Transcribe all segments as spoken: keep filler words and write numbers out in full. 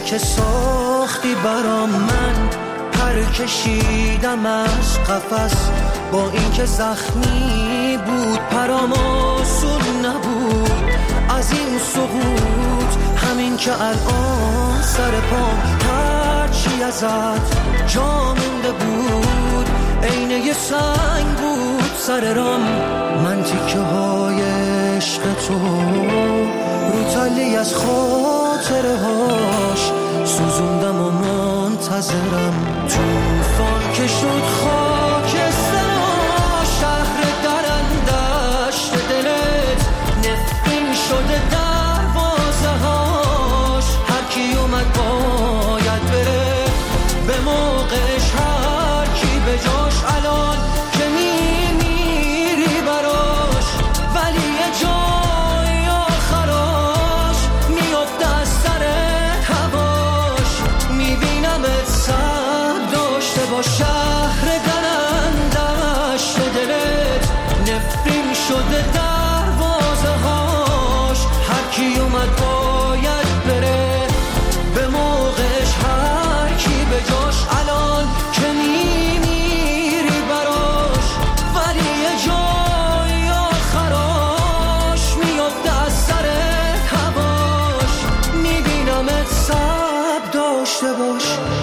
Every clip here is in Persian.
که ساختی برام، من پر کشیدم از قفس، با اینکه زخمی بود پرام آسون نبود. از این سقوط همین که الان سر پام هرچی ازت جا مونده بود، عین یه سنگ بود سر رام. من تیکه های عشق تو رو تلی از خاطره هاش سوزوندم و منتظرم. توفان که شد خاکستر شهر درندشت دلت، نفرین شده دروازه هاش. هر کی اومد باید بره به موقعش، هر کی به جاش الان که میمیری براش. ولی یه جای آخراش میفته از سر هواش، میبینمت سب داشته با شهر درندشت دلت، نفرین شده دروازه هاش. هر کی اومد باید بره به موقعش، هر کی به جاش الان که میمیری براش. ولی یه جای آخراش میفته از سر هواش، میبینمت سب داشته باش.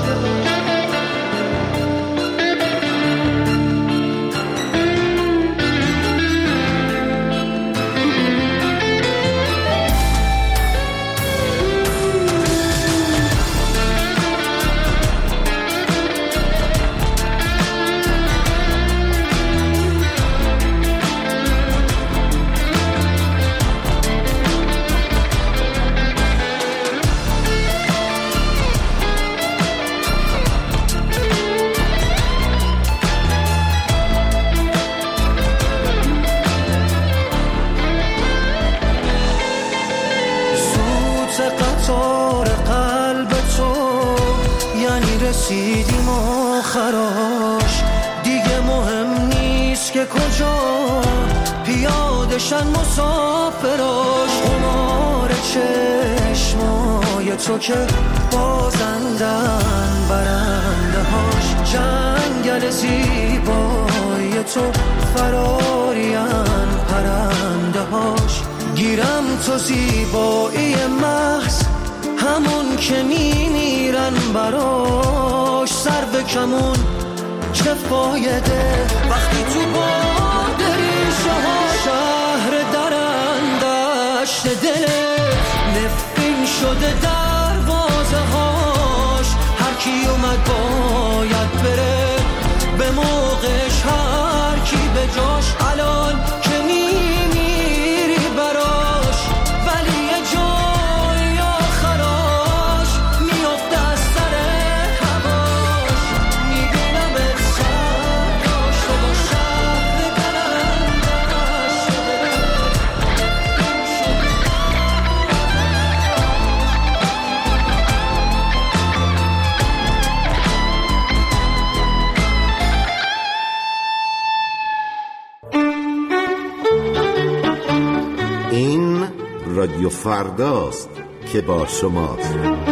رسیدیم آخراش، دیگه مهم نیست که کجا پیادشن مسافراش. قمار چشمای تو که بازندن برنده هاش، جنگل زیبای تو فرارین پرنده هاش. گیرم تو زیبایی محض همون که میمیرن براش، سر به کمون چه فایده وقتی تو باد ریشه ها. شهر درندشت دلت، نفرین شده دروازه هاش. هر کی اومد باید بره به موقعش، هر کی به جاش الان که میمیری براش. ولی یه جای آخراش میفته از سر هواش، میبینم سر داشته با شهر درندشت این رادیو فرداست که با شماست.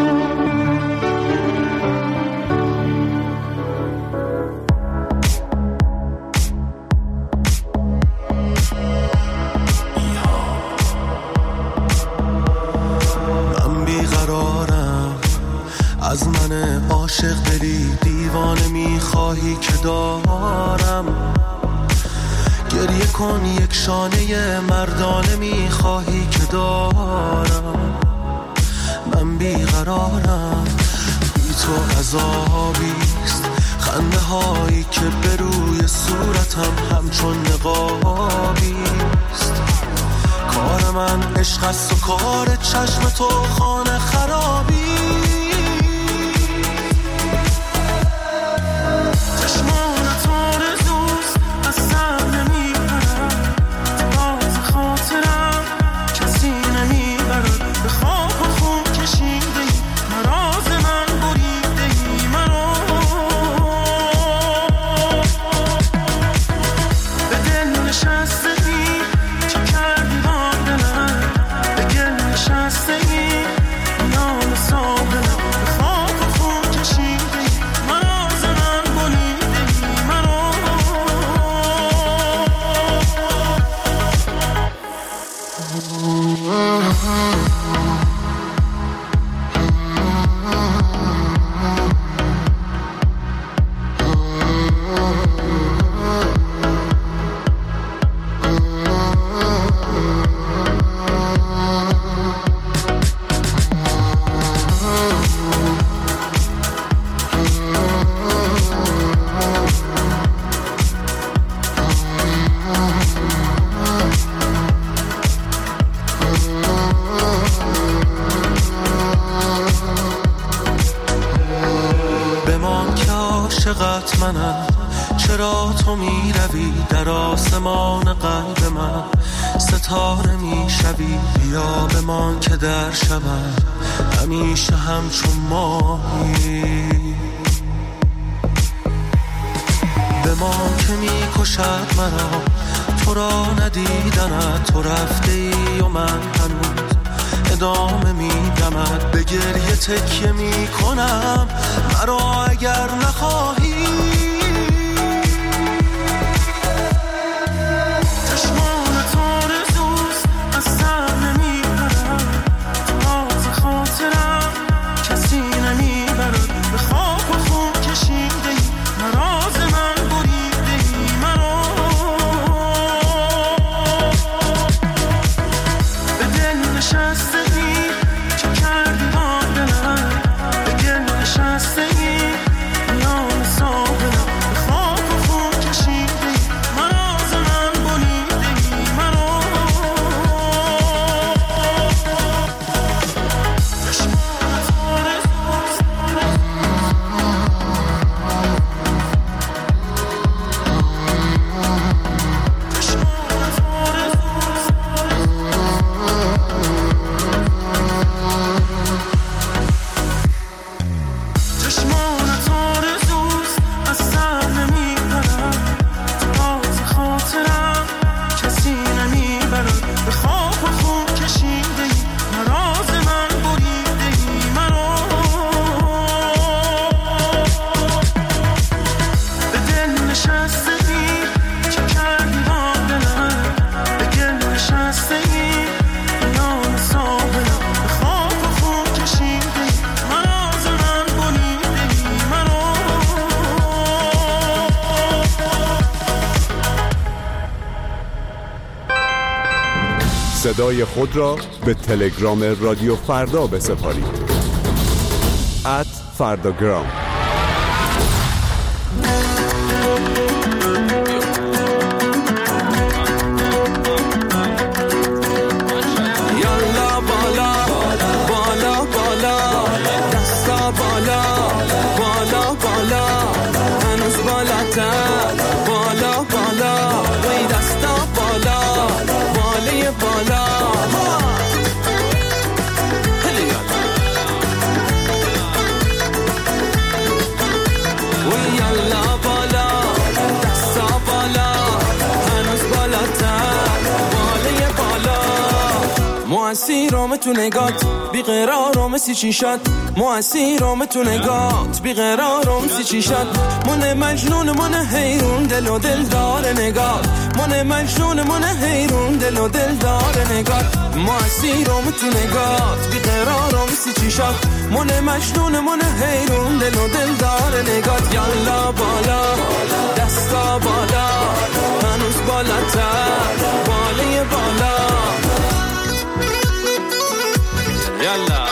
من بیقرارم، از من عاشق دلی دیوانه میخواهی که دارم. گریه کن یک شانه مردانه میخواهی که دارم. من بیقرارم، بی تو عذابیست، خنده هایی که به روی صورتم همچون نقابیست. کار من عشق است و کار چشم تو خانه خرابی. So منم، چرا تو می روی در آسمان قلب من، ستاره می شوی بیا بمان که در شبم همیشه همچون ماهی. بمان که می کشد مرا تو را ندیدنت، تو رفته ای و من هنوز ادامه میدمت، به گریه تکیه میکنم مرا اگر نخواهی. چشمان تارزوست از سر نمیبرم، تازه خاطرم کسی نمیبرد، به خاک و خون کشیده ای مراز من بریده ای مرا، به دل نشسته صدای خود را به تلگرام رادیو فردا بسپارید. ات فرداگرام. یالا بالا بالا بالا دستا بالا بالا بالا هنوز بالاتر بالا بالا وی دستا بالا باله بالا وی یالا بالا دستا بالا هنوز بالاتر باله بالا موثیرام تو نگات بیقرارم سی چی شد موثیرام تو نگات بیقرارم سی چی شد من مجنون من حیرون دل و دل داره نگات من مجنون من حیرون دل و دل داره نگات موثیرام تو نگات بیقرارم سی چی شد من مجنون من حیرون دل و دل داره نگات یالا بالا دستا بالا هنوز بالاتر باله بالا یالا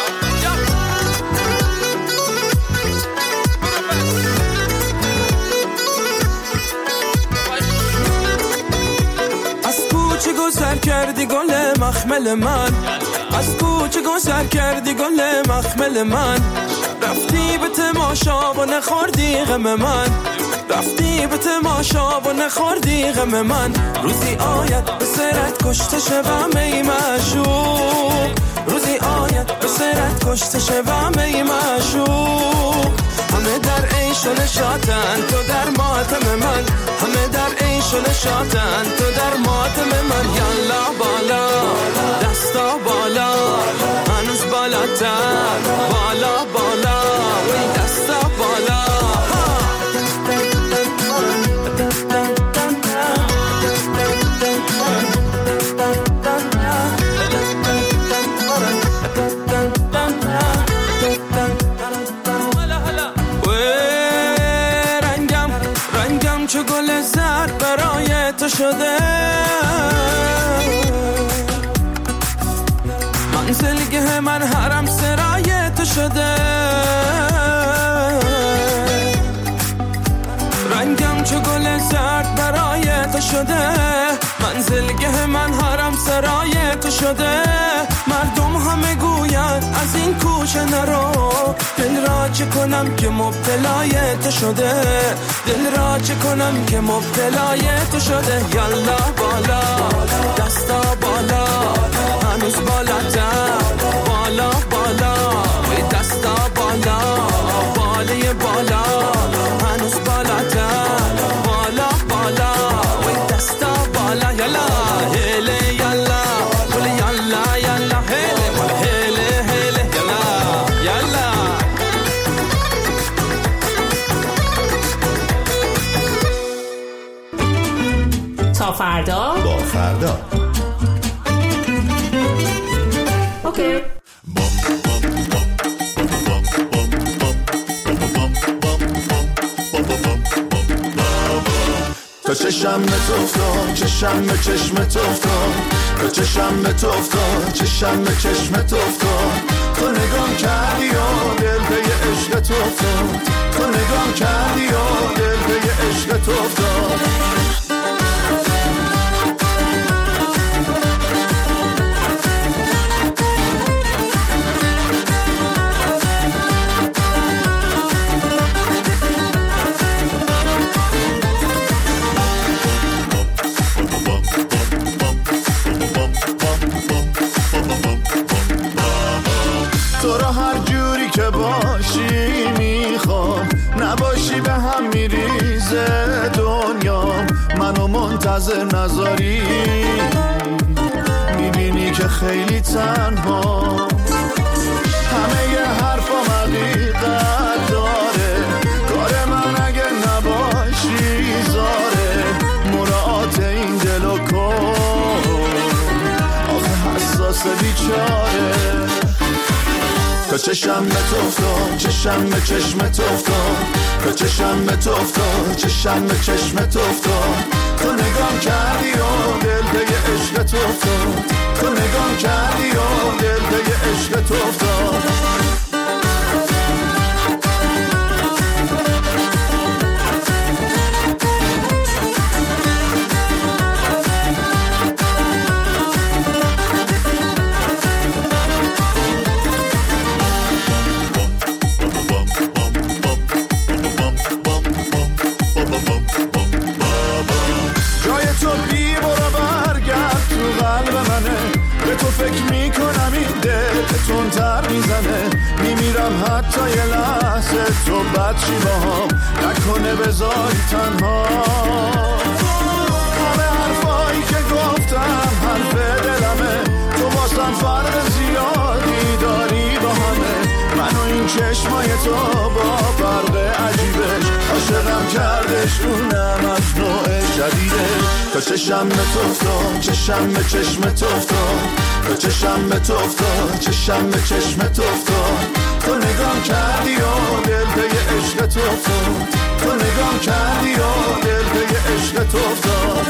از کوچه گذر کردی گل مخمل من از کوچه گذر کردی گل مخمل من رفتی به تماشا و نخوردی غم من رفتی به تماشا و نخوردی غم من روزی آید به سرت کشته شوم ای معشوق روزی آید به سرت کشته شوم ای معشوق همه در عیش و نشاطن تو در ماتم من همه در عیش و نشاطن تو در ماتم من یالا بالا دستا بالا هنوز بالاتر بالا بالا وی دستا بالا چو گل زرد برای تو شده منزلگه من حرم سرای تو شده رنگم چو گل زرد برای تو شده، منزلگه من حرم سرای تو شده. مردم همه گوین از این کوچه نرو، دل را چه کنم که مبتلای تو شده، دل را چه کنم که مبتلای تو شده. یالا بالا دستا بالا هنوز بالاتر، بالا بالا وی دستا بالا، باله بالا هنوز بالاتر، بالا بالا وی دستا بالا. یالا هله یالا ولی یالا یالا هله ولی هله هله یالا یالا. تا فردا با فردا. اوکی. تا چشم به تو افتاد، چشم به چشم تو افتاد، تا چشم به تو افتاد، چشم به چشم تو افتاد. تو نگام کردی و دل به عشق تو افتاد، تو نگام کردی و دل به عشق تو افتاد. تو را هر جوری که باشی میخوام، نباشی به هم میریزه دنیا، منو منتظر نذاری، میبینی که خیلی تنها، همه ی حرفام حقیقت داره، کار من اگه نباشی زاره، مراعات این دل و کن، آخه حساس بیچاره. تا چشم به تو افتاد، چشم به چشم تو افتاد، تا چشم به تو افتاد، چشم به چشم تو افتاد. تو نگام کردی و دل به عشق تو افتاد، تو نگام کردی و دل به عشق تو افتاد. فکر میکنم این دل تندتر میزنه، میمیرم حتی یه لحظه تو بد چی باهام نکنه بذاری تنها. همه حرفایی که گفتم حرف دلمه، تو واسم فرق زیادی داری با همه، منو این چشمای تو با فرق عجیبش عاشقم کردش، اونم از نوع جدیدش. تا چشم به تو افتاد، چشم به چشم تو افتاد، تا چشم به تو افتاد، چشم به چشم تو افتاد. تو نگام کردی و دل به عشق تو افتاد، تو نگام کردی و دل به عشق تو افتاد.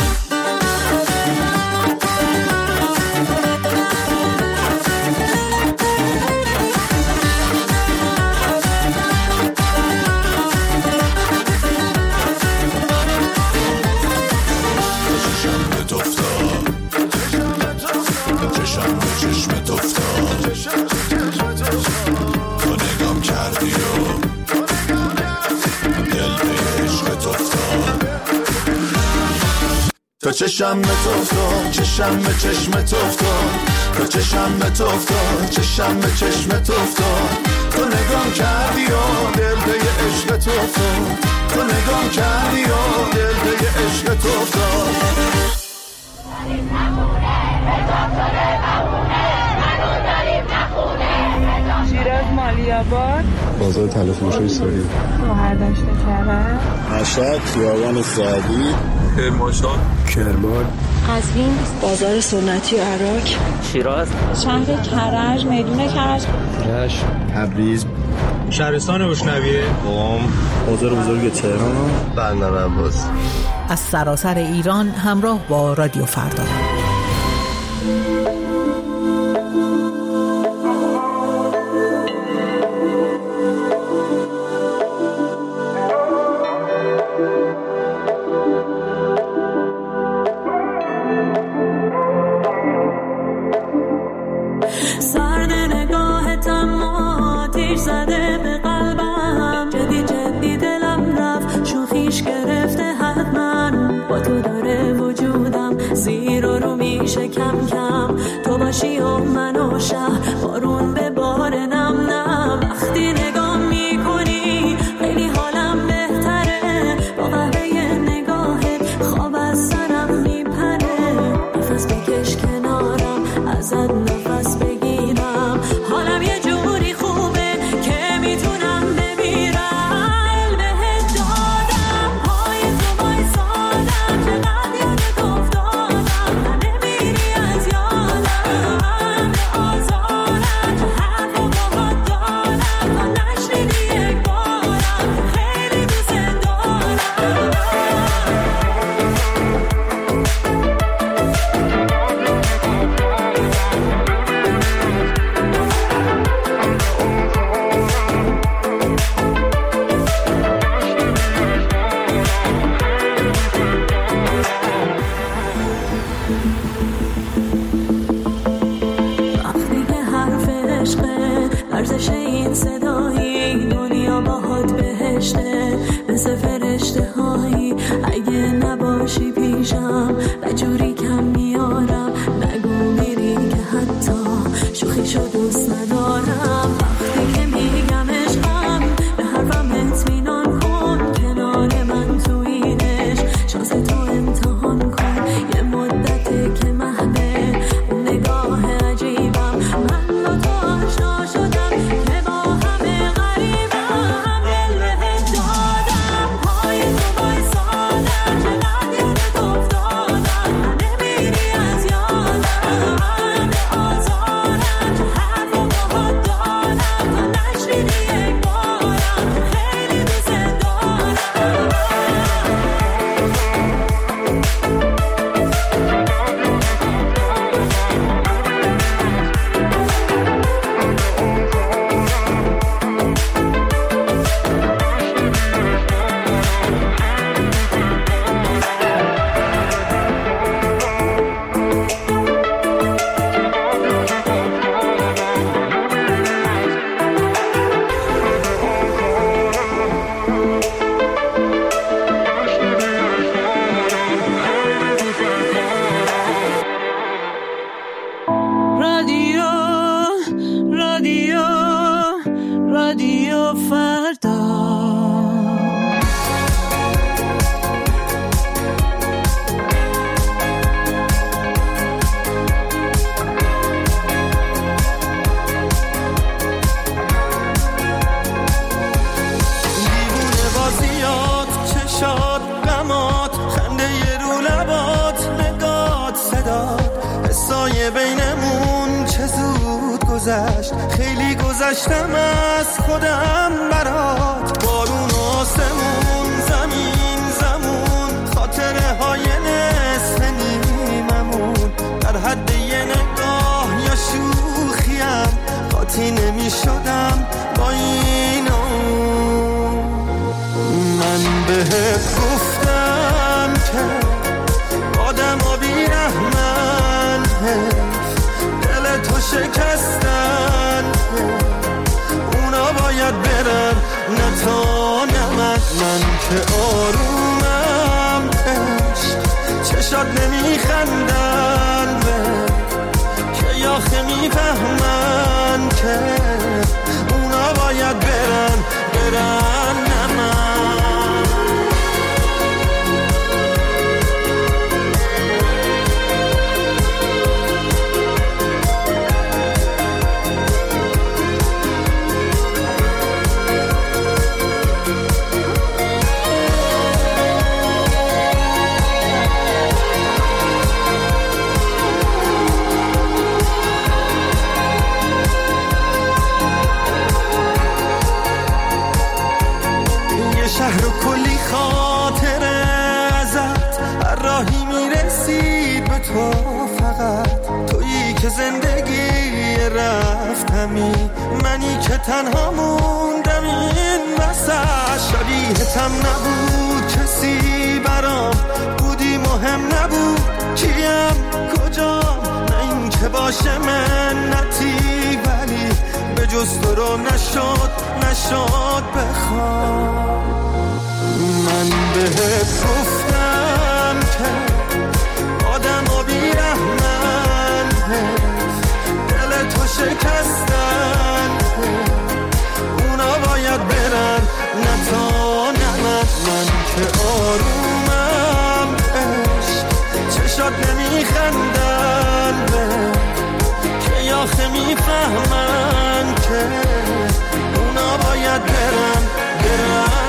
تا چشم به تو افتاد، چشم به چشم تو افتاد، تا چشم به تو افتاد، چشم به چشم تو افتاد. تو نگام کردی و دل به عشق تو افتاد، تو نگام کردی و دل به عشق تو افتاد. شیراز مالیاباد، بازار تلفروشی ساری، شوهر داشته کرد، مشهد خیابان سعدی، کرمانشاه، کرمان، قزوین، بازار سنتی عراق، شیراز، شهر کرج، میدون کرج، رشت، تبریز، شهرستان اشنویه، قم، بازار بزرگ تهران، بندر عباس. از سراسر ایران همراه با رادیو فردا. باشی و من و شهر بارون به بار نم نم. وقتی نگاه میکنی خیلی حالم بهتره، با قهوه نگاهت خواب از سرم میپره. نفس بکش کنارم ازت نفس بگیرم، حالم یه جوری خوبه که میتونم بمیرم. دل بهت دادم پای تو وایسادم، چقدر یادت افتادم من نمیری از یادم. به آزارم چه حرف و باهات دارم، تا نشنیدی یک بارم خیلی دوست دارم. وقتی که حرف عشقه ارزش این صدایی، دنیا باهات بهشته مثل فرشته هایی. اگه نباشی پیشم بجوری کم میارم، نگو میری که حتی شوخیشو دوست ندارم. وقتی که میگم عشقم به حرفم اطمینان کن، کنار من تو این عشق شانس تو امتحان کن. یه مدته که محبه اون نگاه عجیبم، من با تو آشنا شدم که با همه غریبم. دل بهت دادم پای تو وایسادم، چقدر یادت افتادم من نمیری از یادم. به آزارم چه حرف و باهات دارم، تا نشنیدی یک بارم خیلی دوست دارم. رادیو رادیو رادیو فردا. دیوونه بازیات، چشات، غمات، خنده ی رو لبات، نگات، صدات، حسای بینمون چه زود گذشت. خیلی گذشتم از خودم برات، بارون و آسمون، زمین زمون، خاطره های نصف نیممون. در حد یه نگاه یا شوخیم قاطی نمی شدم با این اون. من بهت گفتم که آدم ها بی رحمن، دل تو شکستن، اونا باید برن نه تا نه من. من که آرومم عشق، چشات نمیخندن به که یاخه میفهمن که اونا باید برن برن نه من. شهر و کلی خاطره ازت، هر راهی میرسید به تو فقط. تویی که زندگی رفتمی، منی که تنها موندم این وسط. شبیهتم نبود کسی برام، بودی مهم نبود کیم کجام. نه این که باشه منتی، ولی به جز تو رو نشد نشد بخوام. من بهت گفتم که آدم ها بی رحمن، زیاد نمیخندن که آخه میفهمن که اونا باید برن برن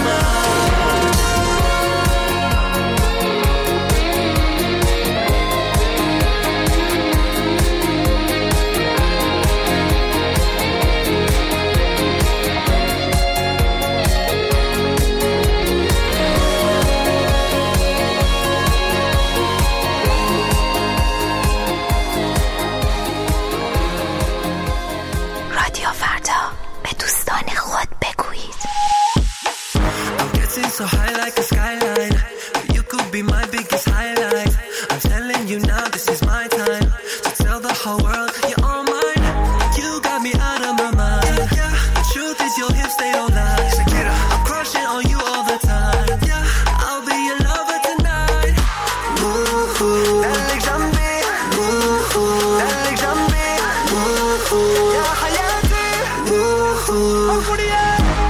So high like a skyline, you could be my biggest highlight. I'm telling you now, this is my time to tell the whole world you're all mine. You got me out of my mind. Yeah, the truth is your hips they don't lie. I'm crushing on you all the time. Yeah, I'll be your lover tonight. Ooh, dale jambi, ooh, dale jambi, ooh, ya hayati, ooh, oh kuriya.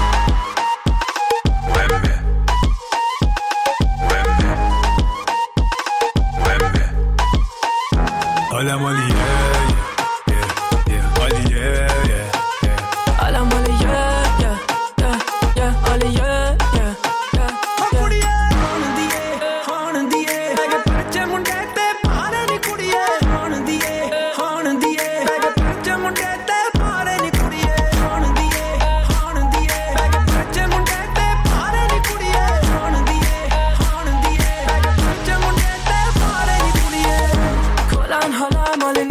All I'm only yeah, yeah, yeah, only yeah, yeah, yeah. All I'm only yeah, yeah, yeah, yeah, only yeah, yeah, yeah. Kudiye, on diye, on diye, age parche munde te paare ni kudiye, on diye, on diye, age parche munde te paare ni kudiye, on diye, on diye, age parche munde te paare ni kudiye, on diye, on diye, age parche munde te paare ni kudiye. Kolan hala malini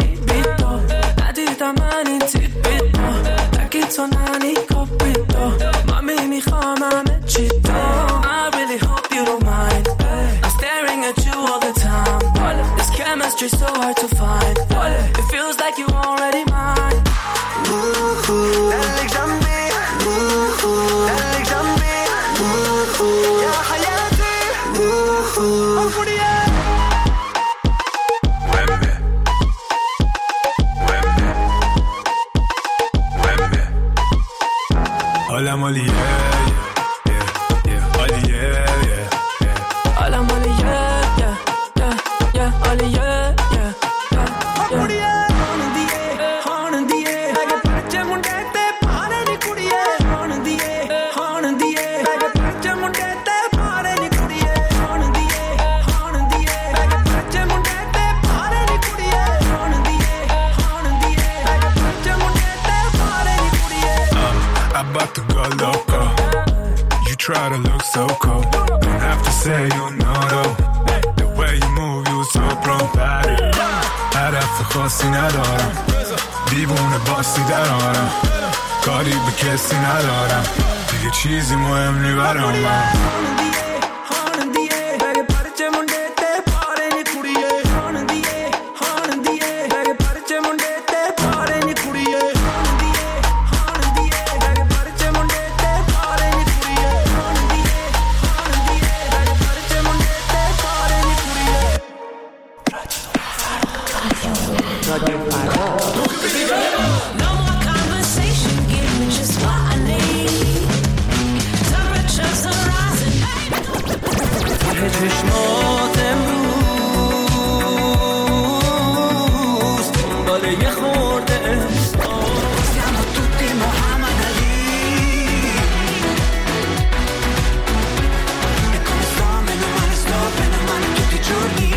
من این تیپیتو تکی تو ننی کپیتو مامی میخوام همه چی تو I really hope you don't mind. I'm staring at you all the time. This chemistry's so hard to find. It feels like you already mine. دلك جنبي دلك جنبي يا حياتي أفضل All I'm only yeah, yeah, yeah, only yeah, yeah, yeah. All I'm only yeah, yeah, yeah, yeah, only yeah, yeah, yeah. Kudiye, on diye, on diye, age parche munde te paare ni kudiye, on diye, on diye, age parche munde te paare ni kudiye, on diye, on diye, age parche munde te paare ni kudiye, on diye, on diye, age parche munde te paare ni kudiye. I'm about to go loco. You try to look so cool. Don't have to say you know though. The way you move, you so pro. هدف خاصی ندارم. دیوونه باسی درارم. کاری به کسی ندارم. دیگه چیزی مهم نی برام. چشمات امروز دنبال یه خورده احساس siamo tutti Muhammad Ali e come sto meno male sto bene male tutti i giorni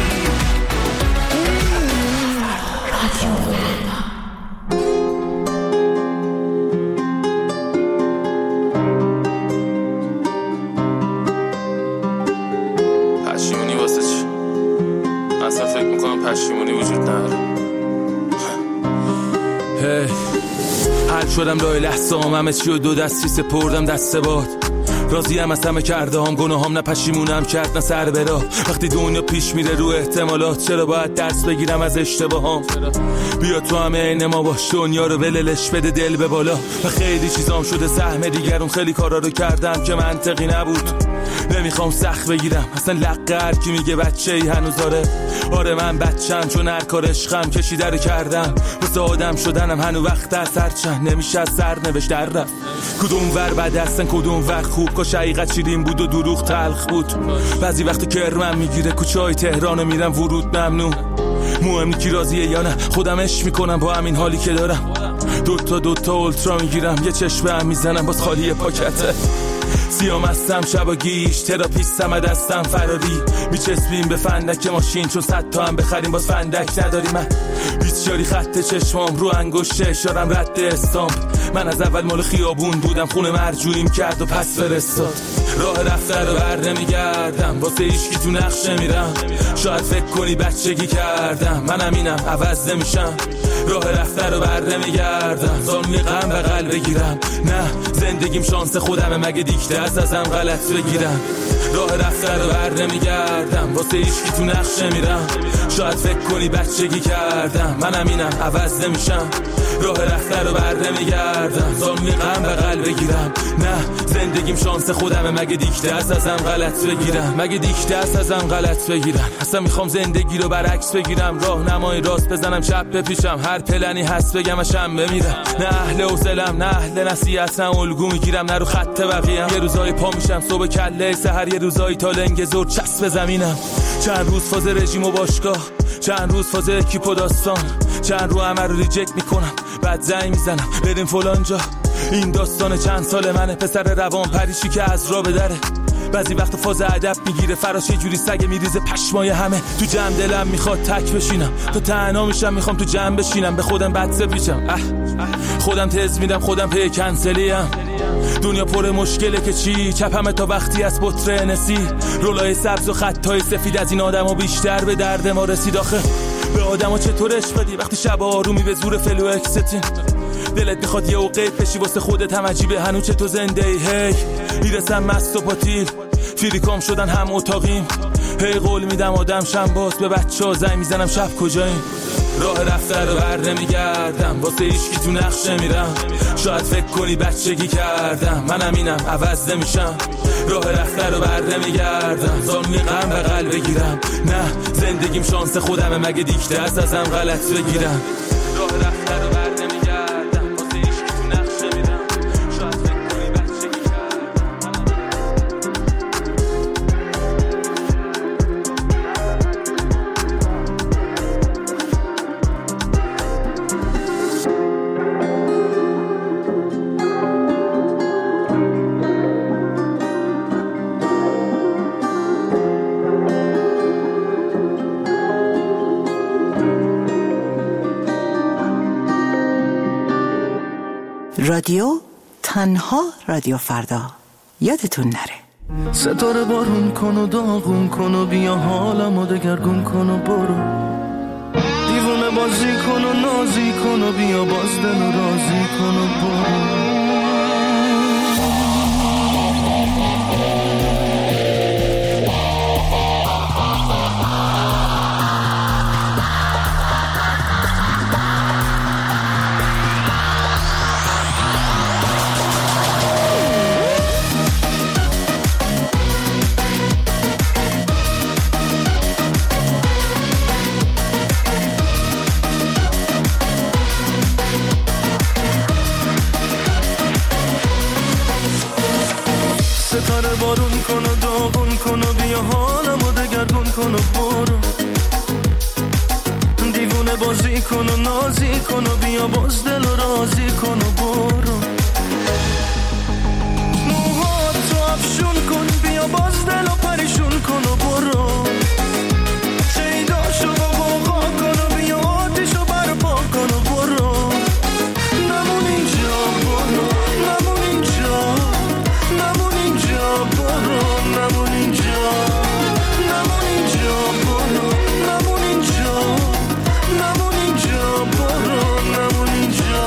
پشیمونی واسه چی؟ اصلا فکر میکنم پشیمونی وجود نداره. هی حل شدم لای لحظه هم همه چی و دو دستی سپردم دست باد. راضیم از همه کرده هم گناه هم نه پشیمونم کرد نه سر برا. وقتی دنیا پیش میره رو احتمالات چرا باید درس بگیرم از اشتباهام؟ بیا تو همه عین ما باش دنیا رو بللش بده دل به بالا. و خیلی چیزام شده سهم دیگرون خیلی کارا رو کردم که منطقی نبود. نمیخوام سخت بگیرم اصلا لقه هر کی میگه بچه ای هنوز آره آره من بچم چون هر کار عشقم کشیده رو کردم واسه آدم شدنم هنو وقت از هر چند نمیشه از سر نوشت در رفت کدوم ور بد هستن کدوم ور خوب کاش حقیقت شیرین بود و دروغ تلخ بود بعضی وقت کرمم میگیره کوچه های تهران میرم ورود ممنون مهم کی راضیه یا نه خودم عشق میکنم با همین حالی که دارم دوتا دوتا اولترا میگیرم یه چشمه هم میزنم باز خالی پاکته سیام هستم شبا گیش تراپیستم دستم فراری میچسبیم به فندک ماشین چون صد تا هم بخریم باز فندک نداری من بیچاری خط چشمام رو انگشت اشارم رد استامپ من از اول مال خیابون بودم خونه مرجوعیم کرد و پس فرستاد راه رفته رو بر نمیگردم واسه هیچکی تو نقش نمیرم شاید فکر کنی بچگی کردم منم اینم عوض نمیشم راه رفته رو بر نمیگردم زانوی غم بغل بگیرم نه زندگیم شانس خودمه مگه دیکته از ازم غلط بگیرم راه رفته رو بر نمیگردم واسه هیچکی تو نقش نمیرم شاید فکر کنی بچگی کردم منم اینم عوض نمیشم راه رفته رو بر نمیگردم زانوی غم بغل بگیرم نه زندگیم شانس خودمه مگه دیکته از ازم غلط بگیرم مگه دیکته از ازم غلط بگیرم اصلا میخوام زندگی رو برعکس بگیرم راه نمای راست بزنم چپ بپیشم هر پلنی هست بگم اشم بمیرم نه اهل حوصله‌ام نه اهل نصیحتم الگو میگیرم نه رو خط بقیه‌ام یه روزای پا میشم صبح کله سحر یه روزای تا لنگ زور چسب زمینم چند روز فاز رژیم و باشگاه چند روز فاز اکیپ و داستان چند رو همه رو ریجکت میکنم بعد زنگ میزنم بریم فلان جا این داستان چند سال منه پسر روان پریشی که از را به دره بعضی وقت فاز ادب میگیره فراش یه جوری سگ میریزه پشمای همه تو جمع دلم میخواد تک بشینم تو تنها میشم میخوام تو جمع بشینم به خودم بد سپیچم اه خودم تز میدم خودم پی کنسلیم دنیا پر مشکله که چی چپمه تا وقتی از بطره نسی رولای سبز و خطای سفید از این آدم و بیشتر به درد ما رسید آخه به آدم ها چطور عشق بدی وقتی شب آرومی به زور فلو اکستین دلت میخواد یه اوقیت بشی واسه خودت هم عجیبه هنوز چه تو زنده ای هی میرسم مست و پاتیل فریکام شدن هم اتاقیم هی قول میدم آدم شم باز به بچه ها زنگ میزنم شب کجاییم راه رفته رو بر نمیگردم واسه هیچکی تو نقش نمیرم شاید فکر کنی بچگی کردم منم اینم عوض نمیشم راه رفته رو بر نمیگردم زانوی غم بغل بگیرم نه زندگیم شانس خودمه مگه دیکته از ازم غلط بگیرم راه رفته رو بر نمیگردم واسه هیچکی تو نقش نمیرم شاید فکر کنی بچگی رادیو تنها رادیو فردا یادتون نره ستاره بارون کن و داغون کن و بیا حالمو دگرگون کن و برو دیوونه بازی کن و نازی کن و بیا باز دل و رازی کن و برو ستاره بارون کن و داغون کن و بیا حالمو دگرگون کن و برو دیوونه بازی کن و نازی کن و بیا باز دل و رازی کن و برو موهاتو افشون کن بیا باز دل و پریشون کن و برو شیداشو بابا کن و بیا آتیشو برپا کن و برو نمون اینجا برو نمون اینجا نمون اینجا برو نمون اینجا نمون اینجا برو نمون اینجا نمون اینجا برو نمون اینجا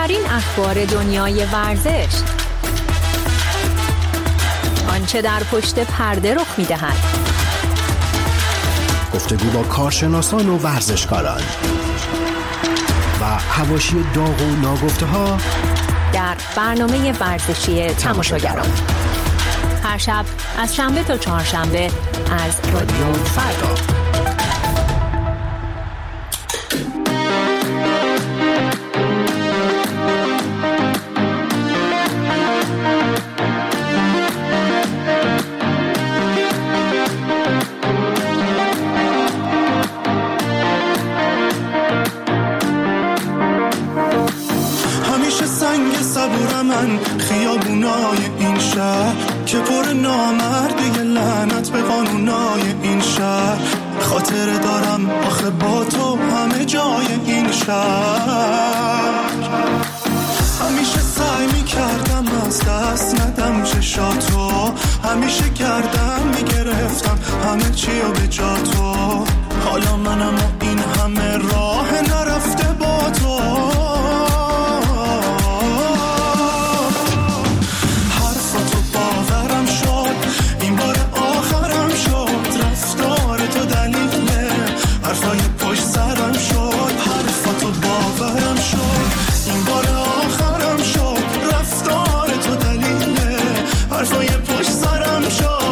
مهمترین اخبار دنیای ورزش، آنچه در پشت پرده رخ می‌دهد، گفتگو با کارشناسان و ورزشکاران و حواشی داغ و ناگفته‌ها در برنامه ورزشی تماشاگران. هر شب از شنبه تا چهارشنبه از رادیو فردا. خیابونای این شهر که پر نامرده لعنت به قانونای این شهر، خاطره دارم آخه با تو همه جای این شهر. همیشه سعی میکردم از دست ندم چشاتو، همیشه کردم میگرفتم همه چیو به جا تو. حالا منم و این همه راه نرفته با تو. حرفای پشت سرم شد، حرفاتو باورم شد، این بار آخرم شد، رفتار تو دلیله حرفای پشت سرم شد.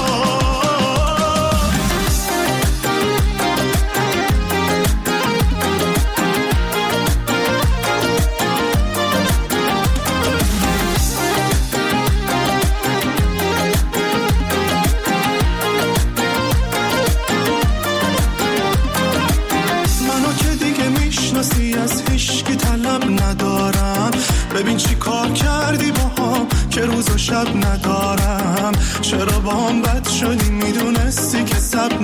از هیچکی طلب ندارم، ببین چی کار کردی با هم که روز و شب ندارم. چرا با هم بد شدی میدونستی که سب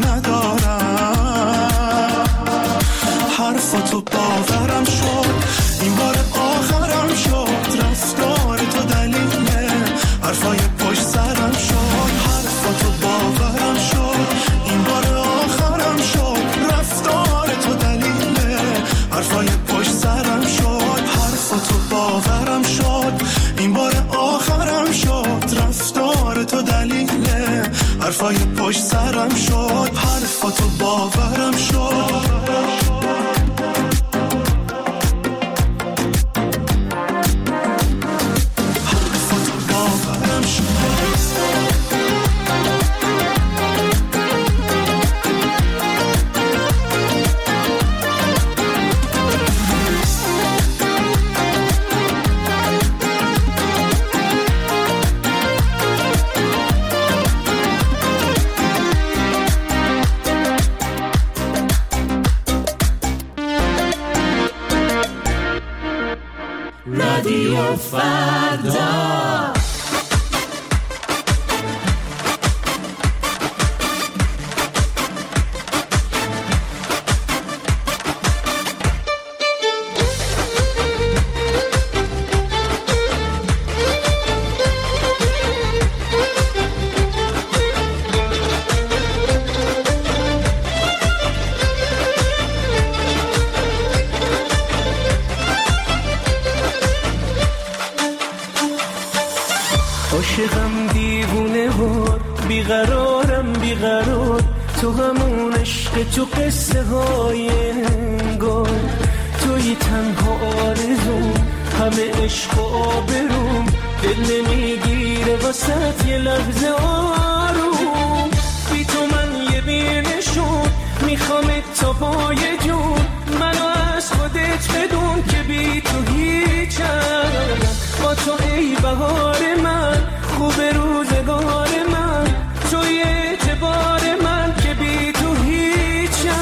ندارم. حرفاتو باورم شد، این بار آخرم شد، رفتار تو دلیله حرفای پشت سرم شد. حرفاتو باورم شد، این بار آخرم شد، رفتار تو دلیله حرفای پشت سرم شد. حرفاتو باورم شد، این بار آخرم شد، رفتار تو دلیله حرفای پشت سرم شد. حرفاتو باورم شد. رادیو فردا. عاشقم دیوونه وار، بیقرارم بیقرار، تو همون عشق تو قصه های انگار، توی تنها آرزوم همه عشق و آبروم، دل نمیگیره واسط یه لحظه آروم. بی تو من یه بینشون میخوامت تا پای جون، منو از خودت بدون که بی تو هیچم. با تو ای بهار من، خوب روزگار من، توی اعتبار من که بی تو هیچم.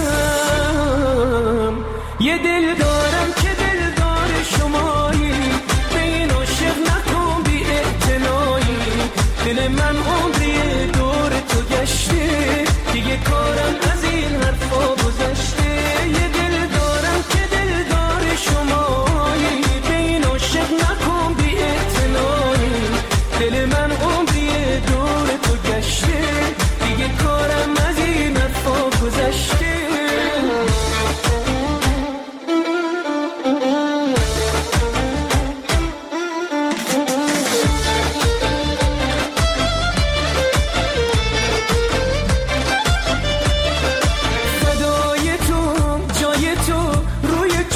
یه دل دارم که دل دار شمایی، به این عاشق نکن بی اعتنایی. دل من عمری دور تو گشته، دیگه کارم از این حرفا گذشته. یه دل دارم که دل دار شمایی، به این عاشق نکن بی اعتنایی. دل من عمری دور تو گشته، دیگه کارم از این حرفا گذشته.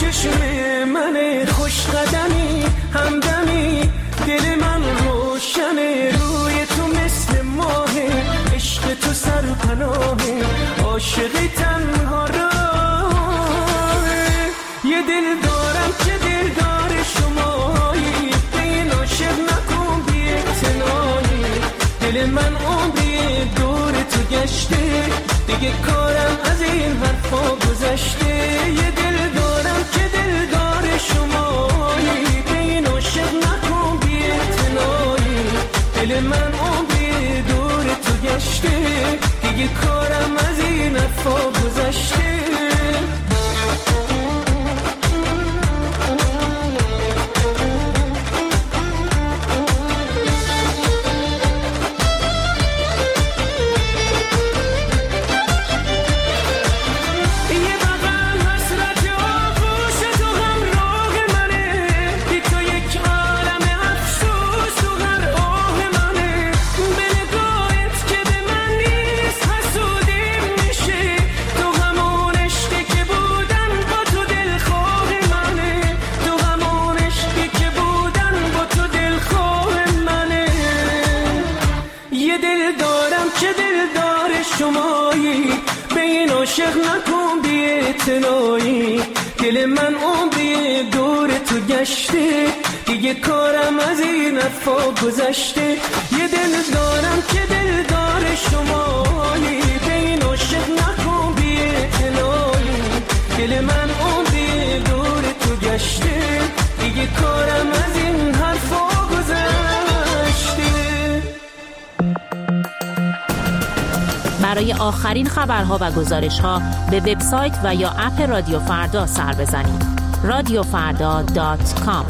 چشم من خوش قدمی همدمی دل من روشنه روی تو مثل ماه عشق تو سرپناهه عاشقی تنها راه یه دل دارم که دل دار شمایی به این عاشق نکن بی اعتنایی دل من عمری دور تو گشته دیگه کارم از این حرفا گذشته یه دل دارم که دل دار شمایی به این عاشق نکن بی اعتنایی دل من عمری دور تو گشته دیگه کارم از این حرفا گذشته عاشق نکن بی اعتنایی دل من عمری دور تو گشته دیگه کارم از این حرفا گذشته یه دل دارم که دل دار شمایی به این عاشق نکن بی اعتنایی دل من عمری دور تو گشته دیگه کارم از این حرفا گذشته. برای آخرین خبرها و گزارش‌ها به وبسایت و یا اپ رادیو فردا سر بزنید. رادیو فردا دات کام.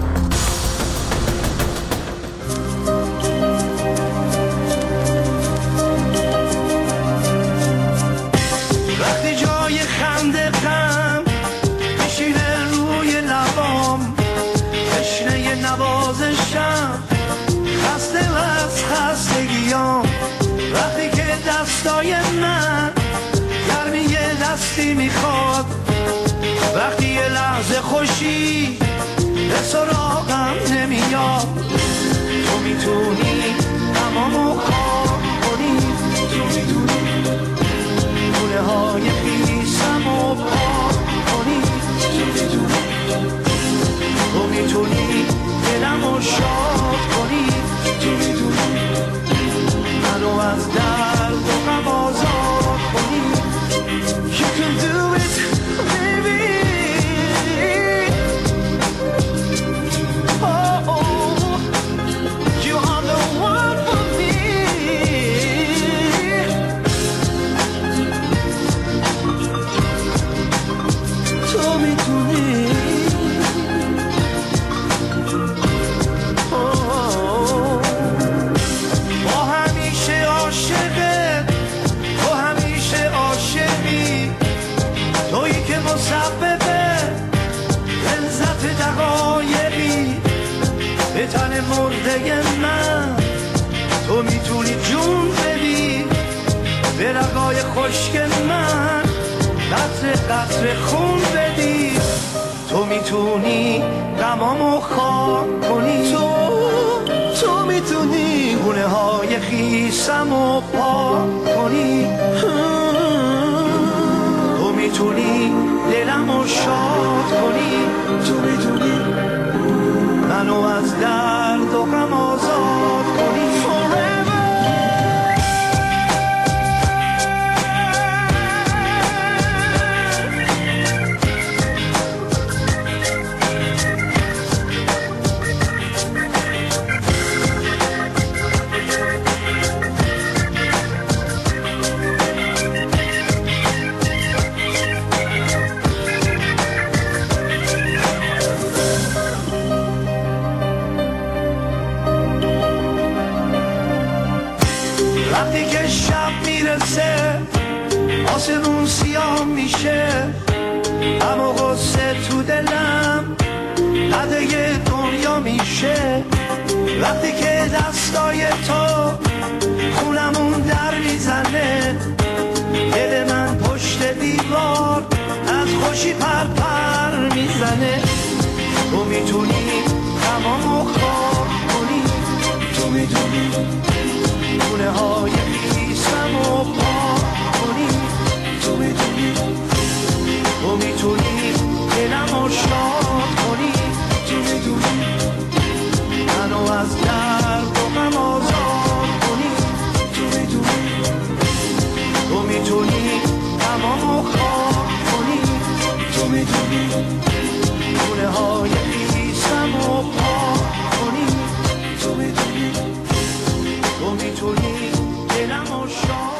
وقتی جای خنده غم بشینه روی لبام تشنه نوازشم خسته از خستگیام وقتی که دستای من گرمی دستی میخواد وقتی یه لحظه خوشی به سراغم نمیاد تو میتونی تمامو خواب کنی تو میتونی گونه های خیسمو پاک کنی تو میتونی تو میتونی دلمو شاد کنی تو میتونی منو از درد و غم آزاد کنی You can do it baby Oh oh You are the one for me تو میتونی به تن مرده من تو میتونی جون بدی به رگای خشک من قطره قطره خون بدی تو میتونی غمامو خاک کنی تو تو میتونی گونه های خیسمو پاک کنی تو میتونی دلمو شاد کنی تو میتونی منو از درد و غم آزاد کنی وقتی که شب میرسه آسمون سیاه میشه اما غصه تو دلم قده دنیا میشه وقتی که دستای تو خونمون در میزنه دل من پشت دیوار از خوشی پر پر میزنه تو میتونی تمامو خواب کنی تو میتونی خونه های پیشمو پاک کنی تو میتونی تو میتونی دلمو شاد کنی تو میتونی منو از درد و غم آزاد کنی تو میتونی تو میتونی تمامو خواب کنی تو میتونی خونه های پیشمو پاک کنی تو میتونی تو میتونی دلمو شاد